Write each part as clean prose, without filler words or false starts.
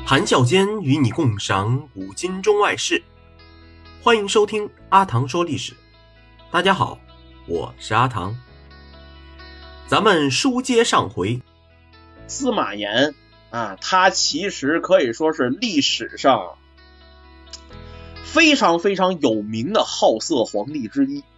谈笑间与你共赏古今中外事，欢迎收听阿唐说历史。大家好，我是阿唐。咱们书接上回， 司马炎他其实可以说是历史上非常非常有名的好色皇帝之一。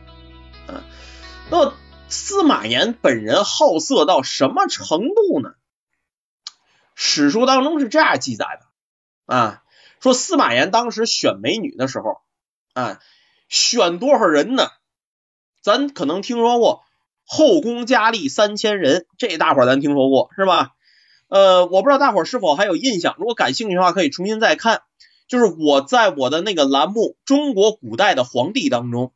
那司马炎本人好色到什么程度呢？史书当中是这样记载的说司马炎当时选美女的时候选多少人呢？咱可能听说过后宫佳丽3000人，这大伙咱听说过是吧？我不知道大伙是否还有印象，如果感兴趣的话可以重新再看。就是我在我的那个栏目中国古代的皇帝当中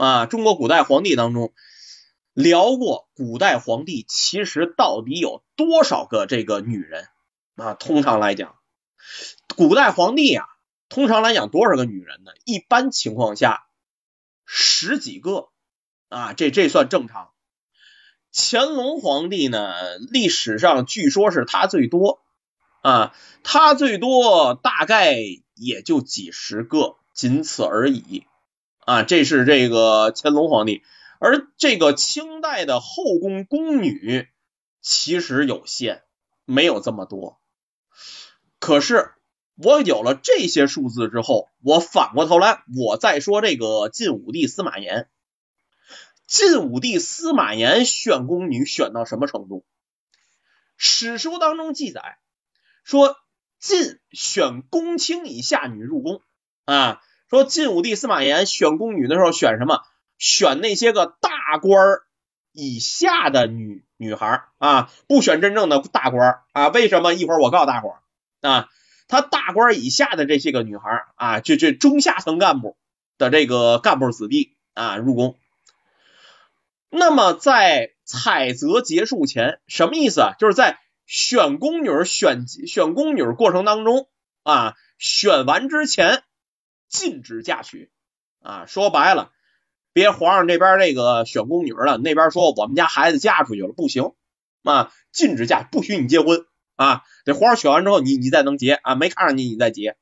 聊过古代皇帝其实到底有多少个这个女人通常来讲古代皇帝通常来讲多少个女人呢？一般情况下10几个这算正常。乾隆皇帝呢，历史上据说是他最多他最多大概也就几十个，仅此而已这是这个乾隆皇帝。而这个清代的后宫宫女其实有限，没有这么多。可是我有了这些数字之后，我反过头来我再说这个晋武帝司马炎。晋武帝司马炎选宫女选到什么程度？史书当中记载说晋选公卿以下女入宫说晋武帝司马炎选宫女的时候选什么？选那些个大官以下的女孩不选真正的大官为什么？一会儿我告诉大伙他大官以下的这些个女孩这中下层干部的这个干部子弟入宫。那么在采择结束前，什么意思就是在选宫女过程当中选完之前禁止嫁娶说白了，别皇上这边这个选宫女了，那边说我们家孩子嫁出去了不行禁止嫁，不许你结婚得皇上选完之后你再能结没看上你再结。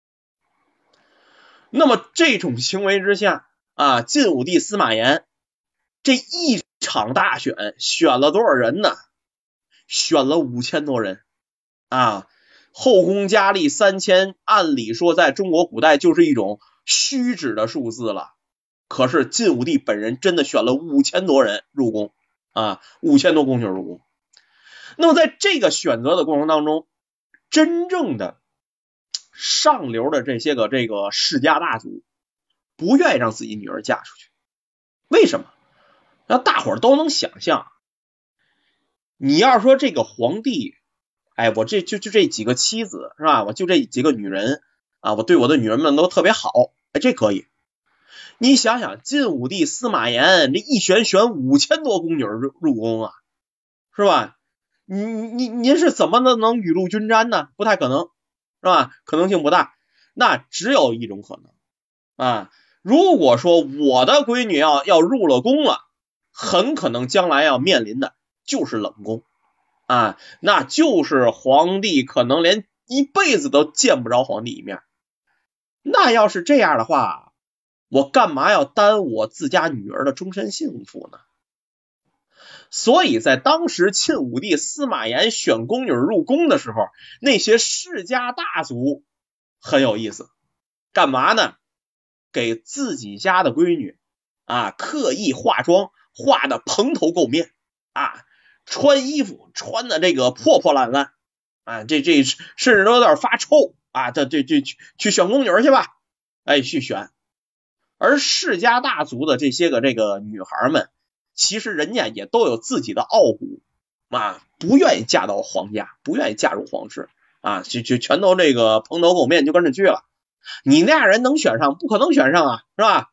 那么这种行为之下晋武帝司马炎这一场大选选了多少人呢？选了5000多人后宫佳丽3000，按理说在中国古代就是一种虚指的数字了。可是晋武帝本人真的选了5000多人入宫5000多宫女入宫。那么在这个选择的过程当中，真正的上流的这些个这个世家大族不愿意让自己女儿嫁出去。为什么？那大伙儿都能想象，你要说这个皇帝我这几个妻子是吧？我就这几个女人我对我的女人们都特别好这可以。你想想晋武帝司马炎这一选5000多宫女入宫是吧？您是怎么能雨露均沾呢？不太可能是吧？可能性不大。那只有一种可能如果说我的闺女要入了宫了，很可能将来要面临的就是冷宫那就是皇帝可能连一辈子都见不着皇帝一面。那要是这样的话，我干嘛要耽误我自家女儿的终身幸福呢？所以在当时晋武帝司马炎选宫女入宫的时候，那些世家大族很有意思，干嘛呢？给自己家的闺女刻意化妆，画的蓬头垢面穿衣服穿的这个破破烂烂这甚至都有点发臭这去选宫女去吧去选。而世家大族的这些个这个女孩们，其实人家也都有自己的傲骨不愿意嫁到皇家，不愿意嫁入皇室就全都这个蓬头垢面就跟着去了。你那样人能选上？不可能选上是吧？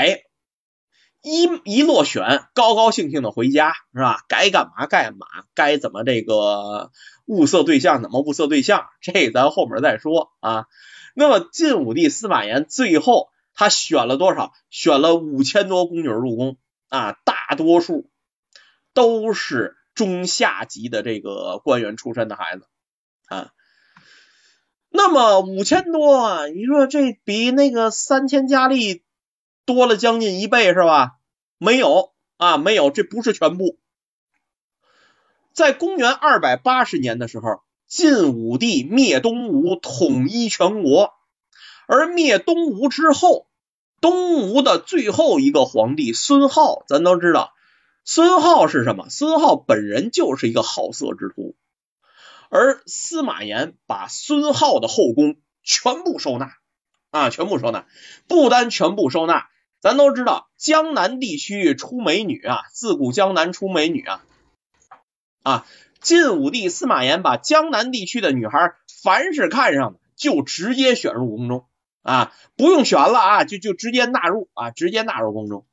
一落选，高高兴兴的回家是吧？该干嘛干嘛，该怎么这个物色对象怎么物色对象，这咱后面再说那么晋武帝司马炎最后他选了多少？选了5000多宫女入宫大多数都是中下级的这个官员出身的孩子那么5000多啊，你说这比那个3000佳丽多了将近1倍是吧？没有啊，没有，这不是全部。在公元280年的时候，晋武帝灭东吴，统一全国。而灭东吴之后，东吴的最后一个皇帝孙皓，咱都知道，孙皓是什么？孙皓本人就是一个好色之徒，而司马炎把孙皓的后宫全部收纳啊，全部收纳。不单全部收纳，咱都知道江南地区出美女啊，自古江南出美女啊，晋武帝司马炎把江南地区的女孩凡是看上的就直接选入宫中啊，不用选了啊，就直接纳入啊，直接纳入宫中。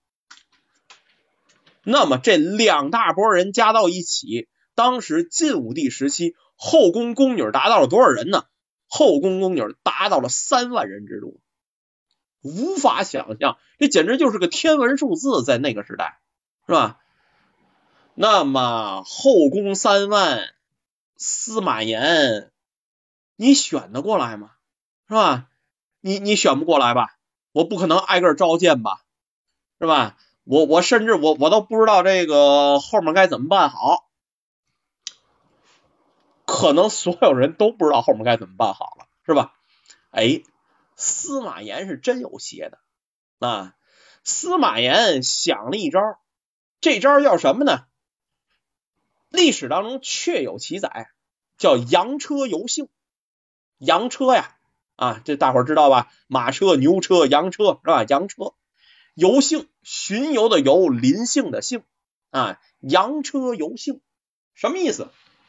那么这两大拨人加到一起，当时晋武帝时期后宫宫女达到了多少人呢？后宫宫女达到了3万人之多，无法想象，这简直就是个天文数字，在那个时代，是吧？那么后宫3万，司马炎，你选得过来吗？是吧？你选不过来吧？我不可能挨个召见吧？是吧？我甚至我都不知道这个后面该怎么办好，可能所有人都不知道后面该怎么办好了，是吧？哎，司马炎是真有邪的啊！司马炎想了一招，这招叫什么呢？历史当中确有其载，叫羊车游幸。羊车呀，啊，这大伙知道吧？马车、牛车、羊车是吧？羊车游幸，巡游的游，临幸的幸啊，羊车游幸什么意思？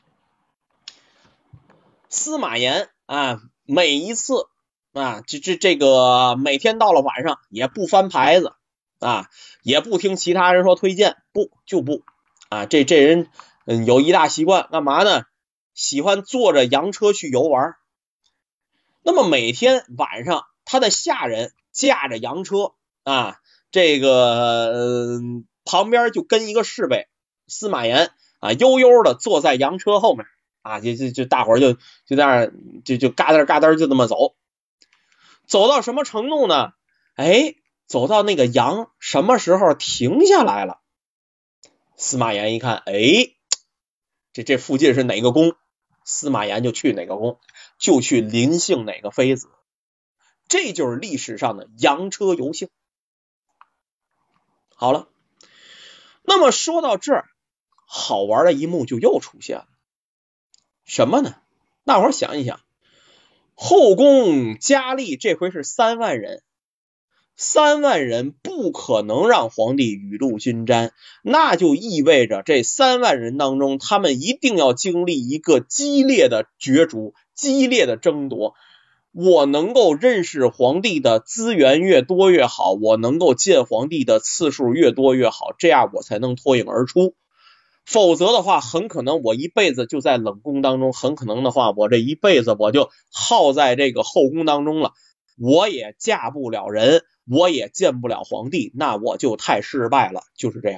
司马炎啊，每一次啊，这个每天到了晚上也不翻牌子啊，也不听其他人说推荐，不啊，这人有一大习惯，干嘛呢？喜欢坐着羊车去游玩。那么每天晚上，他的下人驾着羊车啊，这个旁边就跟一个侍卫，司马炎啊，悠悠的坐在羊车后面啊，就大伙就在那儿就嘎噔嘎噔就这么走，走到什么程度呢？哎，走到那个羊什么时候停下来了，司马炎一看，哎，这附近是哪个宫？司马炎就去哪个宫，就去临幸哪个妃子，这就是历史上的羊车游幸。好了，那么说到这儿，好玩的一幕就又出现了，什么呢？大伙想一想，后宫佳丽这回是3万人，3万人不可能让皇帝雨露均沾，那就意味着这3万人当中，他们一定要经历一个激烈的角逐，激烈的争夺。我能够认识皇帝的资源越多越好，我能够见皇帝的次数越多越好，这样我才能脱颖而出。否则的话，很可能我一辈子就在冷宫当中，很可能的话，我这一辈子我就耗在这个后宫当中了，我也嫁不了人，我也见不了皇帝，那我就太失败了，就是这样。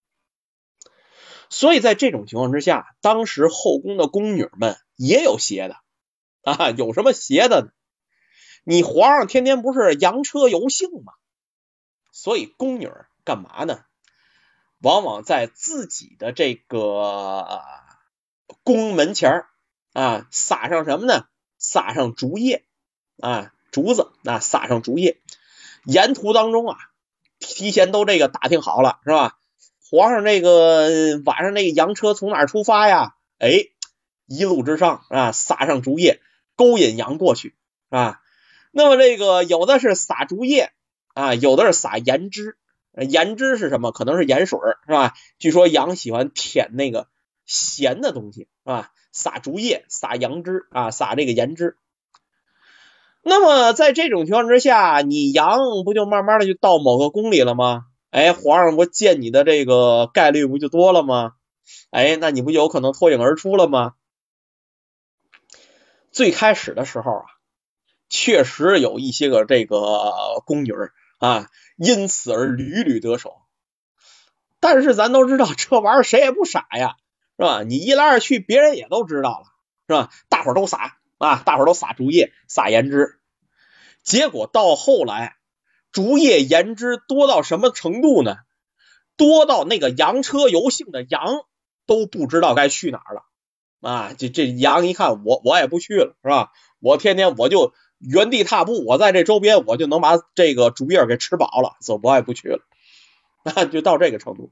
所以在这种情况之下，当时后宫的宫女们也有邪的啊，有什么邪的呢？你皇上天天不是羊车游幸吗？所以宫女干嘛呢？往往在自己的这个宫门前啊，撒上什么呢？撒上竹叶啊，竹子啊，撒上竹叶。沿途当中啊，提前都这个打听好了，是吧？皇上这个晚上那个羊车从哪儿出发呀？哎，一路之上啊，撒上竹叶，勾引羊过去啊。那么这个有的是撒竹叶啊，有的是撒盐汁。盐汁是什么？可能是盐水是吧？据说羊喜欢舔那个咸的东西是吧？撒竹叶，撒羊汁啊，撒这个盐汁。那么在这种情况之下，你羊不就慢慢的就到某个宫里了吗？哎，皇上不见你的这个概率不就多了吗？哎，那你不有可能脱颖而出了吗？最开始的时候啊，确实有一些个这个宫女啊，因此而屡屡得手。但是咱都知道，这玩意儿谁也不傻呀，是吧？你一来二去，别人也都知道了，是吧？大伙儿都撒啊，大伙儿都撒竹叶撒盐汁，结果到后来竹叶盐汁多到什么程度呢？多到那个洋车游幸的羊都不知道该去哪儿了啊！这羊一看我也不去了，是吧？我天天我就原地踏步，我在这周边我就能把这个竹叶给吃饱了，所以我也不去了，啊，就到这个程度。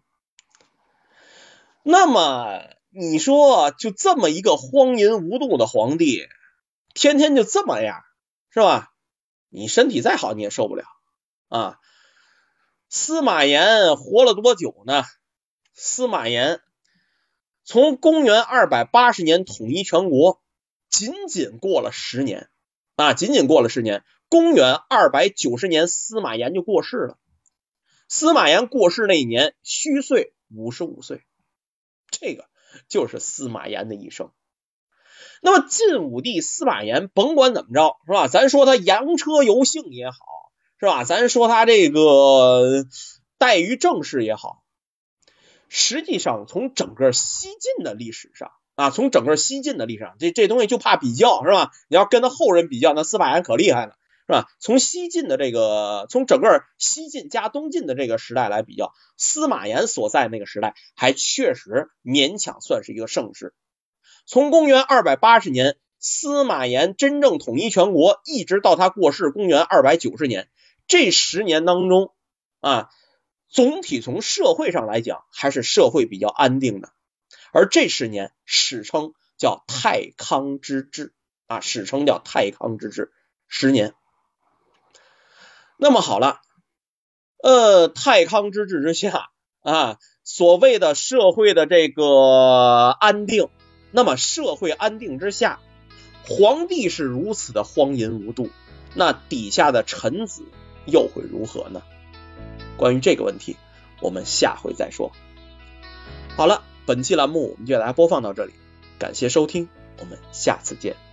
那么你说就这么一个荒淫无度的皇帝，天天就这么样，是吧？你身体再好你也受不了啊。司马炎活了多久呢？司马炎从公元280年统一全国，仅仅过了10年啊，仅仅过了10年。公元290年，司马炎就过世了。司马炎过世那一年，虚岁55岁，这个就是司马炎的一生。那么晋武帝司马炎，甭管怎么着，是吧？咱说他洋车游幸也好，是吧？咱说他这个怠于政事也好，实际上从整个西晋的历史上啊，从整个西晋的历史上，这东西就怕比较，是吧？你要跟他后人比较，那司马炎可厉害了，是吧？从西晋的这个，从整个西晋加东晋的这个时代来比较，司马炎所在那个时代还确实勉强算是一个盛世。从公元280年司马炎真正统一全国，一直到他过世公元290年，这10年当中啊，总体从社会上来讲还是社会比较安定的。而这10年史称叫太康之治啊，史称叫太康之治10年。那么好了，太康之治之下啊，所谓的社会的这个安定，那么社会安定之下，皇帝是如此的荒淫无度，那底下的臣子又会如何呢？关于这个问题我们下回再说。好了，本期栏目我们就给大家播放到这里，感谢收听，我们下次见。